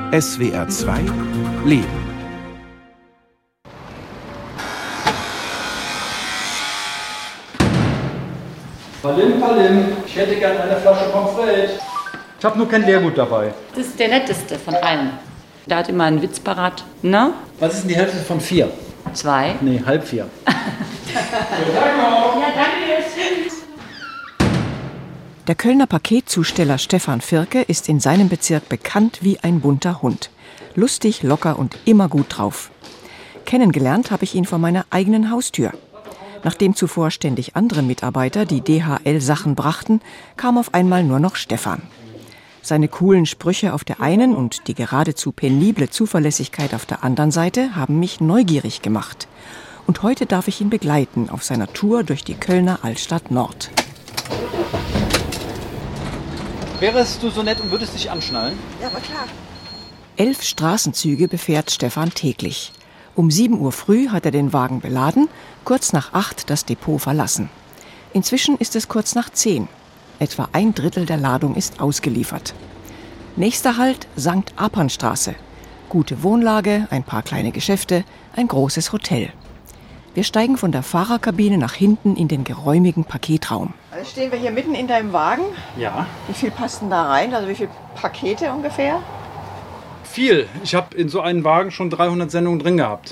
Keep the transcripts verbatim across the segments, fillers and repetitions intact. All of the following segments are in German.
S W R zwei Leben. Palim, Palim, ich hätte gern eine Flasche Pommes frites. Ich habe nur kein Leergut dabei. Das ist der netteste von allen. Der hat immer einen Witz parat. Na? Was ist denn die Hälfte von vier? Zwei. Nee, halb vier. Ja, danke. Der Kölner Paketzusteller Stefan Firke ist in seinem Bezirk bekannt wie ein bunter Hund. Lustig, locker und immer gut drauf. Kennengelernt habe ich ihn vor meiner eigenen Haustür. Nachdem zuvor ständig andere Mitarbeiter die D H L-Sachen brachten, kam auf einmal nur noch Stefan. Seine coolen Sprüche auf der einen und die geradezu penible Zuverlässigkeit auf der anderen Seite haben mich neugierig gemacht. Und heute darf ich ihn begleiten auf seiner Tour durch die Kölner Altstadt Nord. Wärest du so nett und würdest dich anschnallen? Ja, aber klar. Elf Straßenzüge befährt Stefan täglich. Um sieben Uhr früh hat er den Wagen beladen, kurz nach acht das Depot verlassen. Inzwischen ist es kurz nach zehn. Etwa ein Drittel der Ladung ist ausgeliefert. Nächster Halt Sankt Apernstraße. Gute Wohnlage, ein paar kleine Geschäfte, ein großes Hotel. Wir steigen von der Fahrerkabine nach hinten in den geräumigen Paketraum. Also stehen wir hier mitten in deinem Wagen. Ja. Wie viel passt denn da rein? Also wie viele Pakete ungefähr? Viel. Ich habe in so einem Wagen schon dreihundert Sendungen drin gehabt.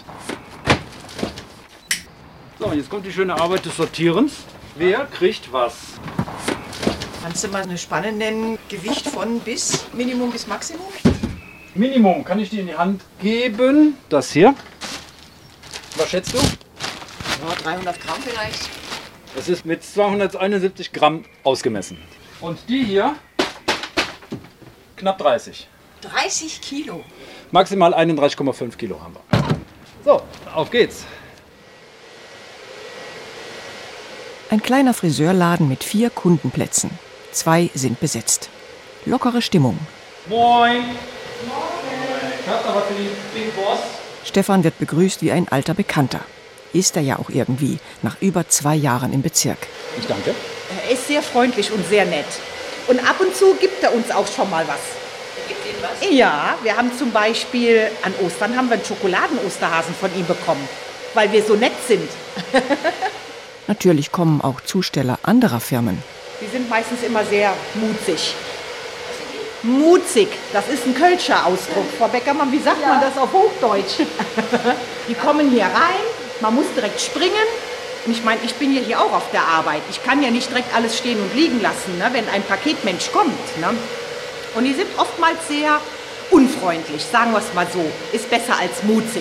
So, jetzt kommt die schöne Arbeit des Sortierens. Wer kriegt was? Kannst du mal eine Spanne nennen? Gewicht von bis, Minimum bis Maximum? Minimum kann ich dir in die Hand geben. Das hier. Was schätzt du? Ja, dreihundert Gramm vielleicht. Das ist mit zweihunderteinundsiebzig Gramm ausgemessen. Und die hier knapp dreißig. dreißig Kilo. Maximal einunddreißig Komma fünf Kilo haben wir. So, auf geht's. Ein kleiner Friseurladen mit vier Kundenplätzen. Zwei sind besetzt. Lockere Stimmung. Moin. Moin. Habt ihr was für die Big Boss? Stefan wird begrüßt wie ein alter Bekannter. Ist er ja auch irgendwie, nach über zwei Jahren im Bezirk. Ich danke. Er ist sehr freundlich und sehr nett. Und ab und zu gibt er uns auch schon mal was. Gibt Ihnen was? Ja, wir haben zum Beispiel, an Ostern haben wir einen Schokoladen-Osterhasen von ihm bekommen, weil wir so nett sind. Natürlich kommen auch Zusteller anderer Firmen. Die sind meistens immer sehr mutzig. Mutzig, das ist ein Kölscher Ausdruck. Frau Beckermann, wie sagt man das auf Hochdeutsch? Die kommen hier rein, man muss direkt springen. Und ich meine, ich bin ja hier auch auf der Arbeit. Ich kann ja nicht direkt alles stehen und liegen lassen, ne, wenn ein Paketmensch kommt. Ne? Und die sind oftmals sehr unfreundlich, sagen wir es mal so. Ist besser als mutzig.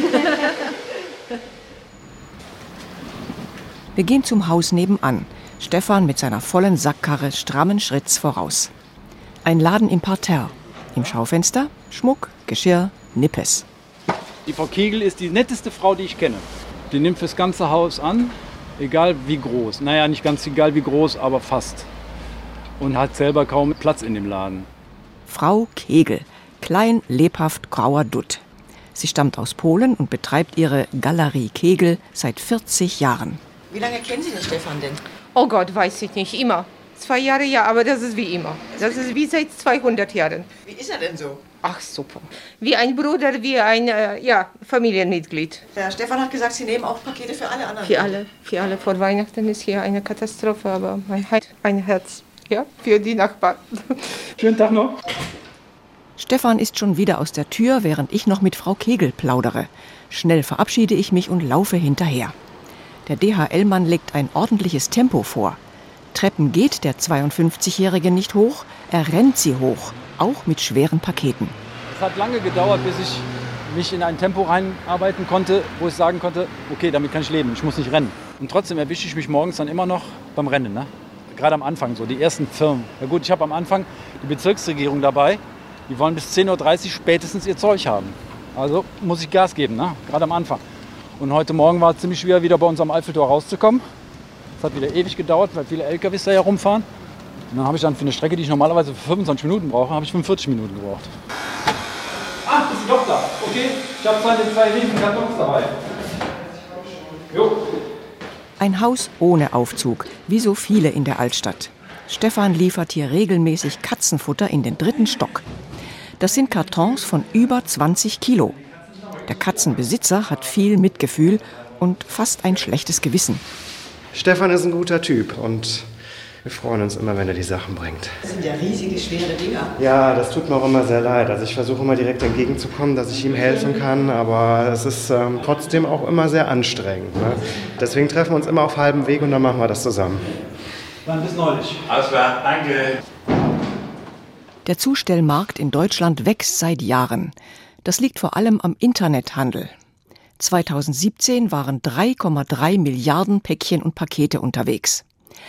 Wir gehen zum Haus nebenan. Stefan mit seiner vollen Sackkarre strammen Schritts voraus. Ein Laden im Parterre. Im Schaufenster Schmuck, Geschirr, Nippes. Die Frau Kegel ist die netteste Frau, die ich kenne. Die nimmt fürs ganze Haus an, egal wie groß. Naja, nicht ganz egal wie groß, aber fast. Und hat selber kaum Platz in dem Laden. Frau Kegel, klein, lebhaft, grauer Dutt. Sie stammt aus Polen und betreibt ihre Galerie Kegel seit vierzig Jahren. Wie lange kennen Sie den Stefan denn? Oh Gott, weiß ich nicht, immer. Zwei Jahre, ja, aber das ist wie immer. Das ist wie seit zweihundert Jahren. Wie ist er denn so? Ach, super. Wie ein Bruder, wie ein äh, ja, Familienmitglied. Der Stefan hat gesagt, Sie nehmen auch Pakete für alle anderen. Für alle, für alle. Vor Weihnachten ist hier eine Katastrophe, aber man hat ein Herz, ja, für die Nachbarn. Schönen Tag noch. Stefan ist schon wieder aus der Tür, während ich noch mit Frau Kegel plaudere. Schnell verabschiede ich mich und laufe hinterher. Der D H L-Mann legt ein ordentliches Tempo vor. Treppen geht der zweiundfünfzigjährige nicht hoch, er rennt sie hoch, auch mit schweren Paketen. Es hat lange gedauert, bis ich mich in ein Tempo reinarbeiten konnte, wo ich sagen konnte, okay, damit kann ich leben, ich muss nicht rennen. Und trotzdem erwische ich mich morgens dann immer noch beim Rennen, ne? Gerade am Anfang, so die ersten Firmen. Ja gut, ich habe am Anfang die Bezirksregierung dabei, die wollen bis zehn Uhr dreißig spätestens ihr Zeug haben. Also muss ich Gas geben, ne? Gerade am Anfang. Und heute Morgen war es ziemlich schwer, wieder bei uns am Eiffeltor rauszukommen. Es hat wieder ewig gedauert, weil viele L K Ws da herumfahren. Und dann habe ich dann für eine Strecke, die ich normalerweise für fünfundzwanzig Minuten brauche, habe ich fünfundvierzig Minuten gebraucht. Ah, ist doch da. Okay, ich habe zwei, zwei riesen Kartons dabei. Jo. Ein Haus ohne Aufzug, wie so viele in der Altstadt. Stefan liefert hier regelmäßig Katzenfutter in den dritten Stock. Das sind Kartons von über zwanzig Kilo. Der Katzenbesitzer hat viel Mitgefühl und fast ein schlechtes Gewissen. Stefan ist ein guter Typ und wir freuen uns immer, wenn er die Sachen bringt. Das sind ja riesige, schwere Dinger. Ja, das tut mir auch immer sehr leid. Also ich versuche immer direkt entgegenzukommen, dass ich ihm helfen kann, aber es ist ähm, trotzdem auch immer sehr anstrengend. Ne? Deswegen treffen wir uns immer auf halbem Weg und dann machen wir das zusammen. Dann bis neulich. Alles klar, danke. Der Zustellmarkt in Deutschland wächst seit Jahren. Das liegt vor allem am Internethandel. zweitausendsiebzehn waren drei Komma drei Milliarden Päckchen und Pakete unterwegs.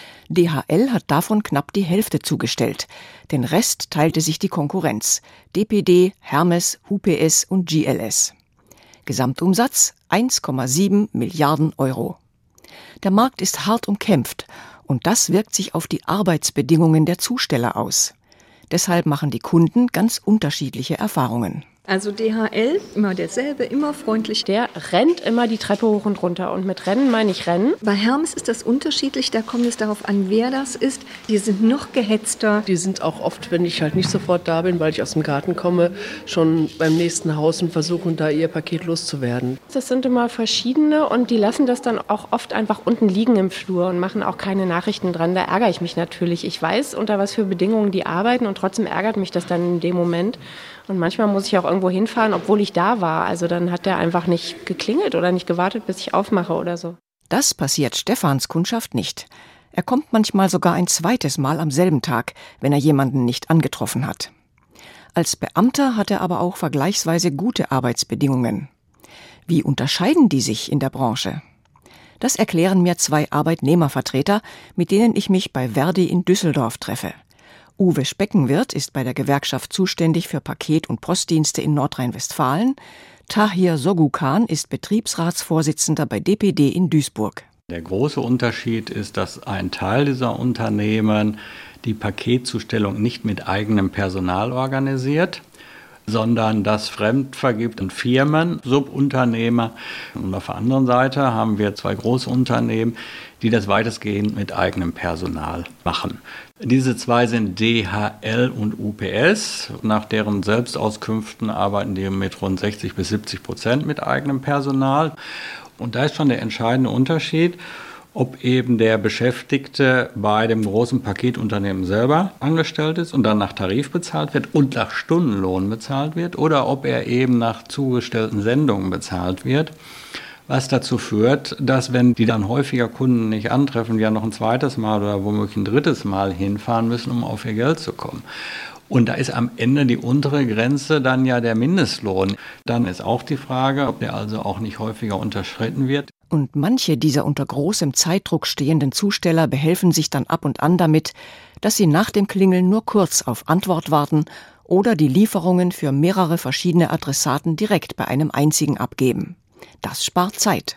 D H L hat davon knapp die Hälfte zugestellt. Den Rest teilte sich die Konkurrenz. D P D, Hermes, U P S und G L S. Gesamtumsatz eins Komma sieben Milliarden Euro. Der Markt ist hart umkämpft und das wirkt sich auf die Arbeitsbedingungen der Zusteller aus. Deshalb machen die Kunden ganz unterschiedliche Erfahrungen. Also D H L, immer derselbe, immer freundlich. Der rennt immer die Treppe hoch und runter. Und mit Rennen meine ich Rennen. Bei Hermes ist das unterschiedlich, da kommt es darauf an, wer das ist. Die sind noch gehetzter. Die sind auch oft, wenn ich halt nicht sofort da bin, weil ich aus dem Garten komme, schon beim nächsten Haus und versuchen, da ihr Paket loszuwerden. Das sind immer verschiedene und die lassen das dann auch oft einfach unten liegen im Flur und machen auch keine Nachrichten dran. Da ärgere ich mich natürlich. Ich weiß, unter was für Bedingungen die arbeiten und trotzdem ärgert mich das dann in dem Moment. Und manchmal muss ich auch irgendwo hinfahren, obwohl ich da war. Also dann hat der einfach nicht geklingelt oder nicht gewartet, bis ich aufmache oder so. Das passiert Stefans Kundschaft nicht. Er kommt manchmal sogar ein zweites Mal am selben Tag, wenn er jemanden nicht angetroffen hat. Als Beamter hat er aber auch vergleichsweise gute Arbeitsbedingungen. Wie unterscheiden die sich in der Branche? Das erklären mir zwei Arbeitnehmervertreter, mit denen ich mich bei Verdi in Düsseldorf treffe. Uwe Speckenwirth ist bei der Gewerkschaft zuständig für Paket- und Postdienste in Nordrhein-Westfalen. Tahir Sogukan ist Betriebsratsvorsitzender bei D P D in Duisburg. Der große Unterschied ist, dass ein Teil dieser Unternehmen die Paketzustellung nicht mit eigenem Personal organisiert, sondern das fremd vergibt an Firmen, Subunternehmer. Und auf der anderen Seite haben wir zwei große Unternehmen, die das weitestgehend mit eigenem Personal machen. Diese zwei sind D H L und U P S. Nach deren Selbstauskünften arbeiten die mit rund sechzig bis siebzig Prozent mit eigenem Personal. Und da ist schon der entscheidende Unterschied, ob eben der Beschäftigte bei dem großen Paketunternehmen selber angestellt ist und dann nach Tarif bezahlt wird und nach Stundenlohn bezahlt wird oder ob er eben nach zugestellten Sendungen bezahlt wird. Was dazu führt, dass wenn die dann häufiger Kunden nicht antreffen, die ja noch ein zweites Mal oder womöglich ein drittes Mal hinfahren müssen, um auf ihr Geld zu kommen. Und da ist am Ende die untere Grenze dann ja der Mindestlohn. Dann ist auch die Frage, ob der also auch nicht häufiger unterschritten wird. Und manche dieser unter großem Zeitdruck stehenden Zusteller behelfen sich dann ab und an damit, dass sie nach dem Klingeln nur kurz auf Antwort warten oder die Lieferungen für mehrere verschiedene Adressaten direkt bei einem einzigen abgeben. Das spart Zeit.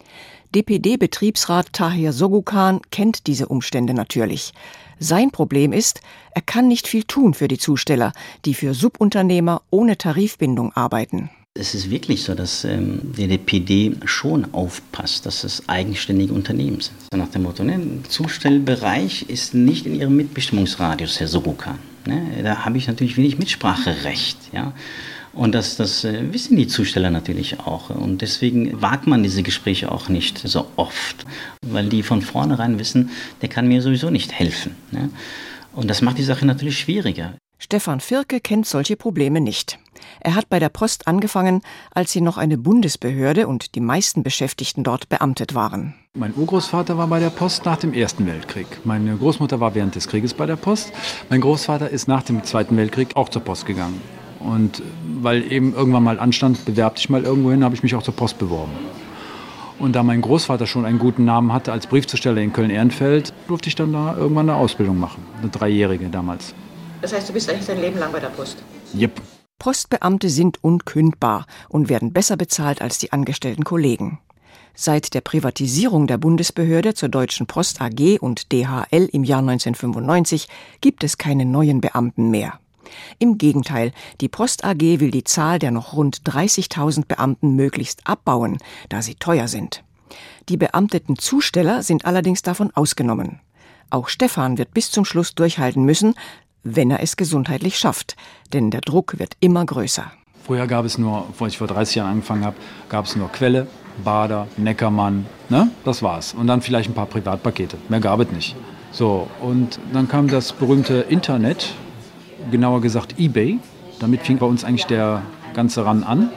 D P D-Betriebsrat Tahir Sogukan kennt diese Umstände natürlich. Sein Problem ist, er kann nicht viel tun für die Zusteller, die für Subunternehmer ohne Tarifbindung arbeiten. Es ist wirklich so, dass ähm, der D P D schon aufpasst, dass es eigenständige Unternehmen sind. So nach dem Motto, ne, der Zustellbereich ist nicht in Ihrem Mitbestimmungsradius, Herr Sogukan. Ne? Da habe ich natürlich wenig Mitspracherecht. Ja? Und das, das äh, wissen die Zusteller natürlich auch. Und deswegen wagt man diese Gespräche auch nicht so oft, weil die von vornherein wissen, der kann mir sowieso nicht helfen. Ne? Und das macht die Sache natürlich schwieriger. Stefan Firke kennt solche Probleme nicht. Er hat bei der Post angefangen, als sie noch eine Bundesbehörde und die meisten Beschäftigten dort beamtet waren. Mein Urgroßvater war bei der Post nach dem Ersten Weltkrieg. Meine Großmutter war während des Krieges bei der Post. Mein Großvater ist nach dem Zweiten Weltkrieg auch zur Post gegangen. Und weil eben irgendwann mal anstand, bewerb dich mal irgendwo hin, habe ich mich auch zur Post beworben. Und da mein Großvater schon einen guten Namen hatte als Briefzusteller in Köln-Ehrenfeld, durfte ich dann da irgendwann eine Ausbildung machen, eine dreijährige damals. Das heißt, du bist eigentlich dein Leben lang bei der Post? Jep. Postbeamte sind unkündbar und werden besser bezahlt als die angestellten Kollegen. Seit der Privatisierung der Bundesbehörde zur Deutschen Post A G und D H L im Jahr neunzehnhundertfünfundneunzig gibt es keine neuen Beamten mehr. Im Gegenteil, die Post A G will die Zahl der noch rund dreißigtausend Beamten möglichst abbauen, da sie teuer sind. Die beamteten Zusteller sind allerdings davon ausgenommen. Auch Stefan wird bis zum Schluss durchhalten müssen, wenn er es gesundheitlich schafft, denn der Druck wird immer größer. Früher gab es nur, bevor ich vor dreißig Jahren angefangen habe, gab es nur Quelle, Bader, Neckermann, ne? Das war's. Und dann vielleicht ein paar Privatpakete, mehr gab es nicht. So, und dann kam das berühmte Internet, genauer gesagt eBay. Damit fing bei uns eigentlich der ganze Run an.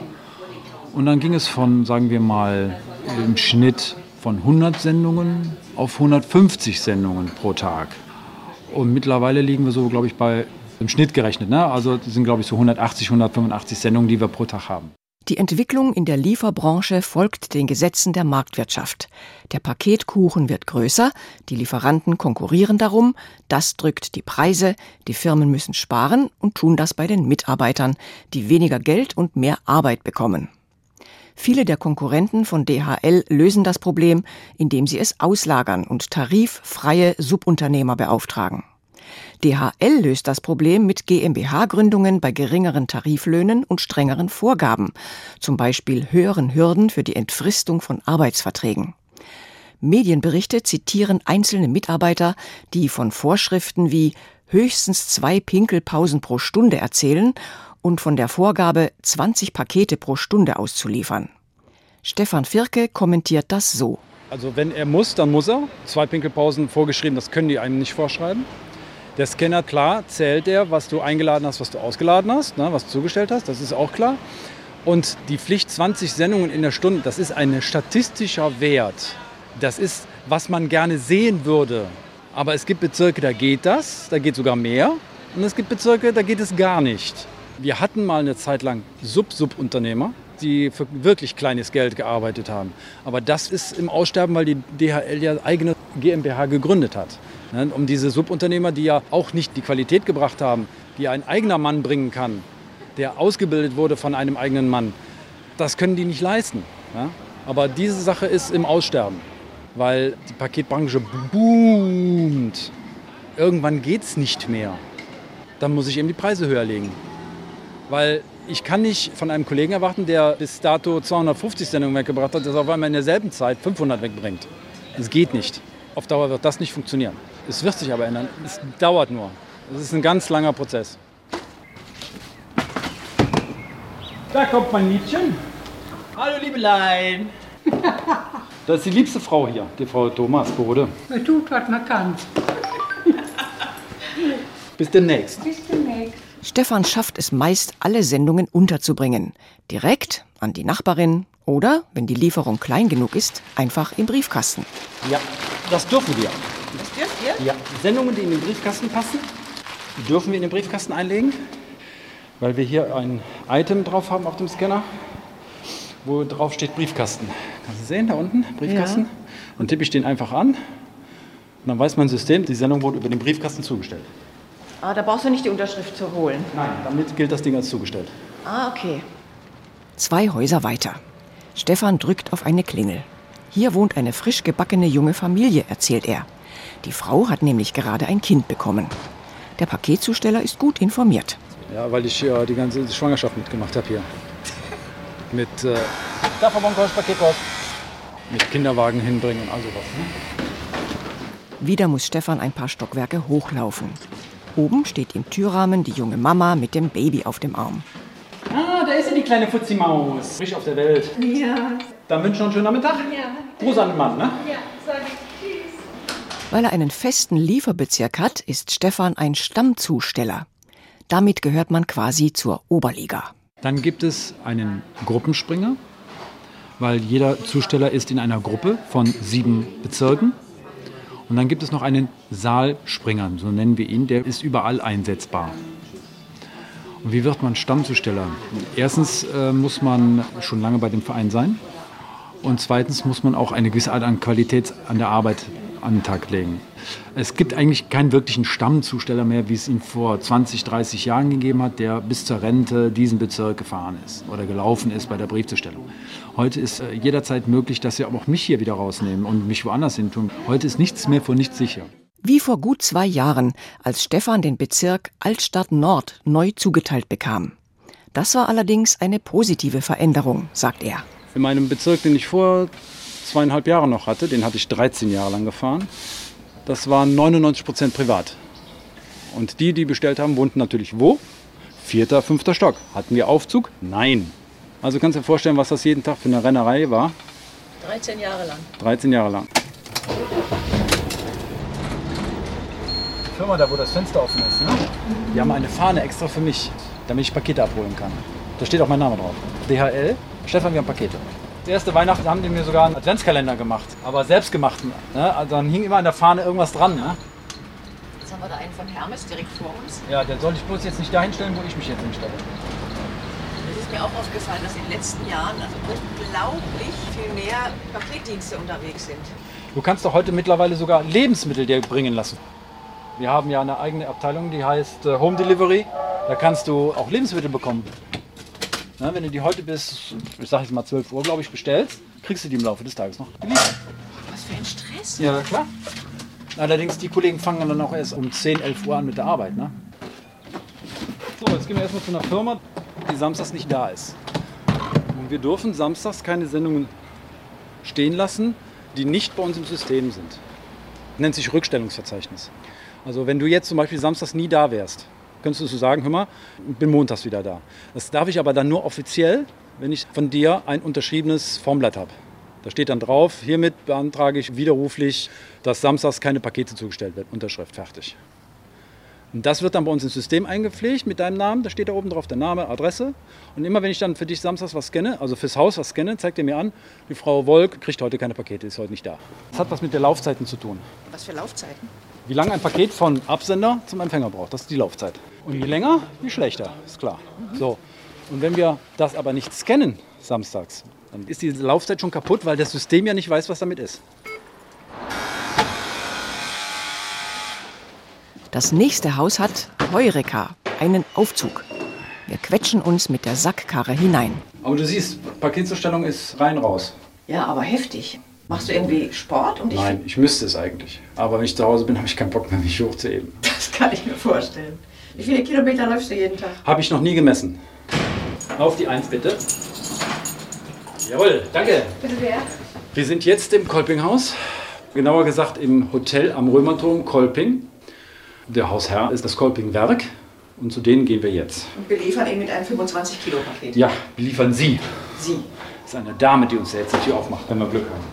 Und dann ging es von, sagen wir mal, im Schnitt von hundert Sendungen auf hundertfünfzig Sendungen pro Tag. Und mittlerweile liegen wir so, glaube ich, bei, im Schnitt gerechnet, ne? Also das sind, glaube ich, so hundertachtzig, hundertfünfundachtzig Sendungen, die wir pro Tag haben. Die Entwicklung in der Lieferbranche folgt den Gesetzen der Marktwirtschaft. Der Paketkuchen wird größer, die Lieferanten konkurrieren darum, das drückt die Preise, die Firmen müssen sparen und tun das bei den Mitarbeitern, die weniger Geld und mehr Arbeit bekommen. Viele der Konkurrenten von D H L lösen das Problem, indem sie es auslagern und tariffreie Subunternehmer beauftragen. D H L löst das Problem mit GmbH-Gründungen bei geringeren Tariflöhnen und strengeren Vorgaben, zum Beispiel höheren Hürden für die Entfristung von Arbeitsverträgen. Medienberichte zitieren einzelne Mitarbeiter, die von Vorschriften wie höchstens zwei Pinkelpausen pro Stunde erzählen und von der Vorgabe, zwanzig Pakete pro Stunde auszuliefern. Stefan Firke kommentiert das so. Also wenn er muss, dann muss er. Zwei Pinkelpausen vorgeschrieben, das können die einem nicht vorschreiben. Der Scanner, klar, zählt der, was du eingeladen hast, was du ausgeladen hast, ne, was du zugestellt hast, das ist auch klar. Und die Pflicht zwanzig Sendungen in der Stunde, das ist ein statistischer Wert. Das ist, was man gerne sehen würde. Aber es gibt Bezirke, da geht das, da geht sogar mehr. Und es gibt Bezirke, da geht es gar nicht. Wir hatten mal eine Zeit lang Sub-Sub-Unternehmer, die für wirklich kleines Geld gearbeitet haben. Aber das ist im Aussterben, weil die D H L ja eigene GmbH gegründet hat. Um diese Subunternehmer, die ja auch nicht die Qualität gebracht haben, die ein eigener Mann bringen kann, der ausgebildet wurde von einem eigenen Mann, das können die nicht leisten. Ja? Aber diese Sache ist im Aussterben, weil die Paketbranche boomt. Irgendwann geht es nicht mehr. Dann muss ich eben die Preise höher legen. Weil ich kann nicht von einem Kollegen erwarten, der bis dato zweihundertfünfzig Sendungen weggebracht hat, dass er auf einmal in derselben Zeit fünfhundert wegbringt. Das geht nicht. Auf Dauer wird das nicht funktionieren. Es wird sich aber ändern. Es dauert nur. Es ist ein ganz langer Prozess. Da kommt mein Liebchen. Hallo Liebelein. Das ist die liebste Frau hier, die Frau Thomas Bode. Man tut, was man kann. Bis demnächst. Bis demnächst. Stefan schafft es meist, alle Sendungen unterzubringen. Direkt an die Nachbarin oder, wenn die Lieferung klein genug ist, einfach im Briefkasten. Ja, das dürfen wir. Das dürft ihr? Ja, Sendungen, die in den Briefkasten passen, dürfen wir in den Briefkasten einlegen, weil wir hier ein Item drauf haben auf dem Scanner, wo drauf steht Briefkasten. Kannst du sehen, da unten, Briefkasten? Ja. Dann tippe ich den einfach an und dann weiß mein System, die Sendung wurde über den Briefkasten zugestellt. Ah, da brauchst du nicht die Unterschrift zu holen. Nein, damit gilt das Ding als zugestellt. Ah, okay. Zwei Häuser weiter. Stefan drückt auf eine Klingel. Hier wohnt eine frisch gebackene junge Familie, erzählt er. Die Frau hat nämlich gerade ein Kind bekommen. Der Paketzusteller ist gut informiert. Ja, weil ich ja die ganze Schwangerschaft mitgemacht habe hier. Mit äh, Paketpost. Mit Kinderwagen hinbringen und all sowas. Ne? Wieder muss Stefan ein paar Stockwerke hochlaufen. Oben steht im Türrahmen die junge Mama mit dem Baby auf dem Arm. Ah, da ist ja die kleine Fuzzi-Maus. Frisch auf der Welt. Ja. Dann wünschen wir einen schönen Nachmittag. Ja. Gruß an den Mann, ne? Ja, sag ich. Tschüss. Weil er einen festen Lieferbezirk hat, ist Stefan ein Stammzusteller. Damit gehört man quasi zur Oberliga. Dann gibt es einen Gruppenspringer, weil jeder Zusteller ist in einer Gruppe von sieben Bezirken. Und dann gibt es noch einen Saalspringer, so nennen wir ihn, der ist überall einsetzbar. Und wie wird man Stammzusteller? Erstens äh, muss man schon lange bei dem Verein sein und zweitens muss man auch eine gewisse Art an Qualität an der Arbeit an den Tag legen. Es gibt eigentlich keinen wirklichen Stammzusteller mehr, wie es ihn vor zwanzig, dreißig Jahren gegeben hat, der bis zur Rente diesen Bezirk gefahren ist oder gelaufen ist bei der Briefzustellung. Heute ist äh, jederzeit möglich, dass sie auch mich hier wieder rausnehmen und mich woanders hin tun. Heute ist nichts mehr vor nichts sicher. Wie vor gut zwei Jahren, als Stefan den Bezirk Altstadt Nord neu zugeteilt bekam. Das war allerdings eine positive Veränderung, sagt er. In meinem Bezirk, den ich vor zweieinhalb Jahren noch hatte, den hatte ich dreizehn Jahre lang gefahren, das waren neunundneunzig Prozent privat. Und die, die bestellt haben, wohnten natürlich wo? Vierter, fünfter Stock. Hatten wir Aufzug? Nein. Also kannst du dir vorstellen, was das jeden Tag für eine Rennerei war? dreizehn Jahre lang. dreizehn Jahre lang. Die Firma da, wo das Fenster offen ist, ne? Die haben eine Fahne extra für mich, damit ich Pakete abholen kann. Da steht auch mein Name drauf. D H L, Stefan, wir haben Pakete. Die erste Weihnachten haben die mir sogar einen Adventskalender gemacht, aber selbstgemachten. Ne? Also dann hing immer an der Fahne irgendwas dran. Ne? Jetzt haben wir da einen von Hermes direkt vor uns. Ja, den soll ich bloß jetzt nicht dahin stellen, wo ich mich jetzt hinstelle. Es ist mir auch aufgefallen, dass in den letzten Jahren also unglaublich viel mehr Paketdienste unterwegs sind. Du kannst doch heute mittlerweile sogar Lebensmittel dir bringen lassen. Wir haben ja eine eigene Abteilung, die heißt äh, Home Delivery. Da kannst du auch Lebensmittel bekommen. Na, wenn du die heute bis, ich sag jetzt mal zwölf Uhr, glaube ich, bestellst, kriegst du die im Laufe des Tages noch geliefert. Was für ein Stress. Ja, klar. Allerdings, die Kollegen fangen dann auch erst um zehn, elf Uhr an mit der Arbeit. Ne? So, jetzt gehen wir erstmal zu einer Firma, die samstags nicht da ist. Und wir dürfen samstags keine Sendungen stehen lassen, die nicht bei uns im System sind. Nennt sich Rückstellungsverzeichnis. Also wenn du jetzt zum Beispiel samstags nie da wärst, könntest du sagen, hör mal, ich bin montags wieder da. Das darf ich aber dann nur offiziell, wenn ich von dir ein unterschriebenes Formblatt habe. Da steht dann drauf, hiermit beantrage ich widerruflich, dass samstags keine Pakete zugestellt werden. Unterschrift, fertig. Und das wird dann bei uns ins System eingepflegt mit deinem Namen. Da steht da oben drauf der Name, Adresse. Und immer wenn ich dann für dich samstags was scanne, also fürs Haus was scanne, zeigt er mir an, die Frau Wolk kriegt heute keine Pakete, ist heute nicht da. Das hat was mit der Laufzeiten zu tun. Was für Laufzeiten? Wie lange ein Paket von Absender zum Empfänger braucht, das ist die Laufzeit. Und je länger, je schlechter, ist klar. So. Und wenn wir das aber nicht scannen samstags, dann ist diese Laufzeit schon kaputt, weil das System ja nicht weiß, was damit ist. Das nächste Haus hat Heureka, einen Aufzug. Wir quetschen uns mit der Sackkarre hinein. Aber du siehst, Paketzustellung ist rein raus. Ja, aber heftig. Machst du irgendwie Sport? Und ich Nein, ich müsste es eigentlich. Aber wenn ich zu Hause bin, habe ich keinen Bock mehr, mich hochzuheben. Das kann ich mir vorstellen. Wie viele Kilometer läufst du jeden Tag? Habe ich noch nie gemessen. Auf die Eins bitte. Jawohl, danke. Bitte wer? Wir sind jetzt im Kolpinghaus. Genauer gesagt im Hotel am Römerturm Kolping. Der Hausherr ist das Kolpingwerk. Und zu denen gehen wir jetzt. Und beliefern ihn mit einem fünfundzwanzig Kilo Paket. Ja, beliefern Sie. Sie. Das ist eine Dame, die uns jetzt die Tür aufmacht, wenn wir Glück haben.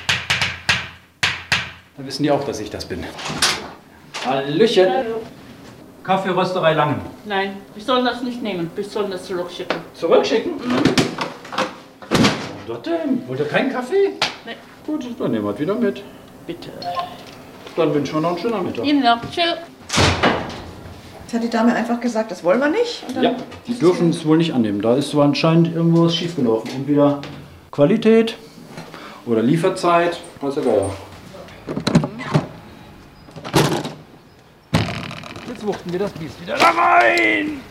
Dann wissen die auch, dass ich das bin. Hallöchen. Hallo. Kaffeerösterei Langen. Nein, ich soll das nicht nehmen. Ich soll das zurückschicken. Zurückschicken? Mhm. Was denn? Wollt ihr keinen Kaffee? Nee. Gut, dann nehmen wir es wieder mit. Bitte. Dann wünschen wir noch einen schönen Mittag. Ihnen noch. Tschüss. Jetzt hat die Dame einfach gesagt, das wollen wir nicht? Und dann Ja, die dürfen es wohl nicht annehmen. Da ist so anscheinend irgendwo was schiefgelaufen. Entweder Qualität oder Lieferzeit. Was ja geil. Jetzt wuchten wir das Biest wieder da rein.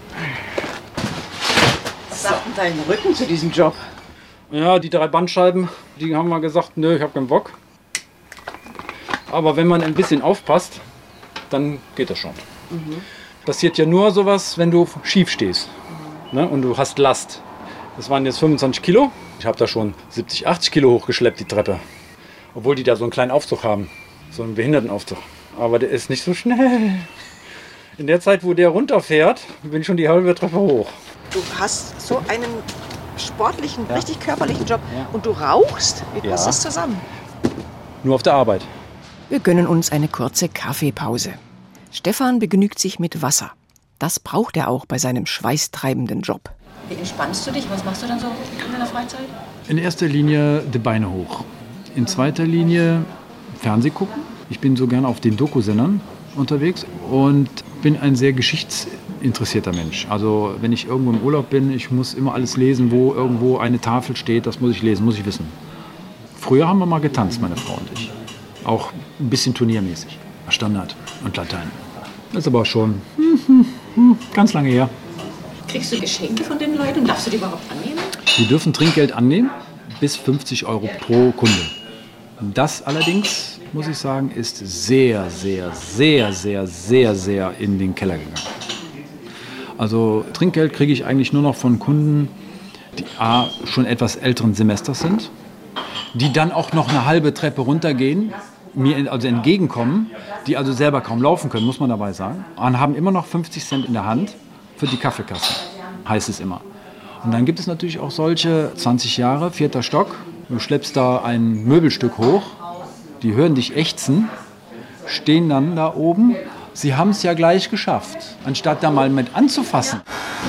Was sagt denn dein Rücken zu diesem Job? Ja, die drei Bandscheiben, die haben mal gesagt, nö, ich habe keinen Bock. Aber wenn man ein bisschen aufpasst, dann geht das schon. Mhm. Passiert ja nur sowas, wenn du schief stehst, ne? Und du hast Last. Das waren jetzt fünfundzwanzig Kilo. Ich habe da schon siebzig, achtzig Kilo hochgeschleppt, die Treppe. Obwohl die da so einen kleinen Aufzug haben, so einen Behindertenaufzug. Aber der ist nicht so schnell. In der Zeit, wo der runterfährt, bin ich schon die halbe Treppe hoch. Du hast so einen sportlichen, Ja. richtig körperlichen Job Ja. und du rauchst? Wie Ja. passt das zusammen? Nur auf der Arbeit. Wir gönnen uns eine kurze Kaffeepause. Stefan begnügt sich mit Wasser. Das braucht er auch bei seinem schweißtreibenden Job. Wie entspannst du dich? Was machst du dann so in deiner Freizeit? In erster Linie die Beine hoch. In zweiter Linie Fernseh gucken. Ich bin so gern auf den Dokusendern unterwegs und bin ein sehr geschichtsinteressierter Mensch. Also wenn ich irgendwo im Urlaub bin, ich muss immer alles lesen, wo irgendwo eine Tafel steht, das muss ich lesen, muss ich wissen. Früher haben wir mal getanzt, meine Frau und ich. Auch ein bisschen turniermäßig. Standard und Latein. Das ist aber schon hm, hm, hm, ganz lange her. Kriegst du Geschenke von den Leuten? Darfst du die überhaupt annehmen? Die dürfen Trinkgeld annehmen, bis fünfzig Euro pro Kunde. Das allerdings, muss ich sagen, ist sehr, sehr, sehr, sehr, sehr, sehr in den Keller gegangen. Also Trinkgeld kriege ich eigentlich nur noch von Kunden, die A, schon etwas älteren Semesters sind, die dann auch noch eine halbe Treppe runtergehen, mir also entgegenkommen, die also selber kaum laufen können, muss man dabei sagen, und haben immer noch fünfzig Cent in der Hand für die Kaffeekasse, heißt es immer. Und dann gibt es natürlich auch solche zwanzig Jahre, vierter Stock, du schleppst da ein Möbelstück hoch, die hören dich ächzen, stehen dann da oben, sie haben es ja gleich geschafft, anstatt da mal mit anzufassen.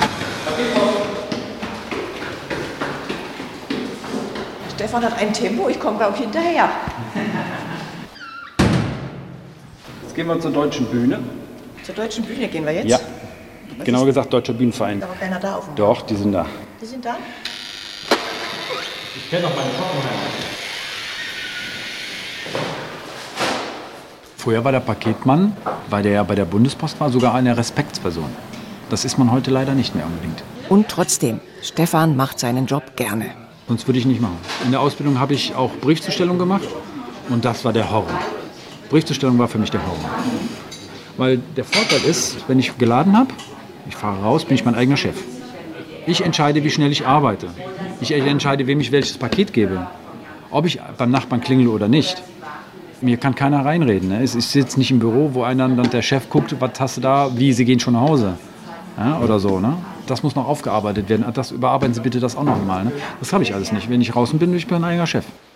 Stefan hat ein Tempo, ich komme auch hinterher. Jetzt gehen wir zur Deutschen Bühne. Zur Deutschen Bühne gehen wir jetzt? Ja, genau gesagt Deutscher Bühnenverein. Ist aber keiner da auf dem Doch, die sind da. Die sind da? Ich kenne auch meine Schockenheimer. Vorher war der Paketmann, weil der ja bei der Bundespost war, sogar eine Respektsperson. Das ist man heute leider nicht mehr unbedingt. Und trotzdem, Stefan macht seinen Job gerne. Sonst würde ich nicht machen. In der Ausbildung habe ich auch Briefzustellung gemacht und das war der Horror. Briefzustellung war für mich der Horror. Weil der Vorteil ist, wenn ich geladen habe, ich fahre raus, bin ich mein eigener Chef. Ich entscheide, wie schnell ich arbeite. Ich entscheide, wem ich welches Paket gebe. Ob ich beim Nachbarn klingele oder nicht. Mir kann keiner reinreden. Ne? Ich sitze nicht im Büro, wo einer dann der Chef guckt, was hast du da, wie, Sie gehen schon nach Hause. Ja, oder so. Ne? Das muss noch aufgearbeitet werden. Das überarbeiten Sie bitte das auch noch mal. Ne? Das habe ich alles nicht. Wenn ich draußen bin, bin ich mein eigener Chef.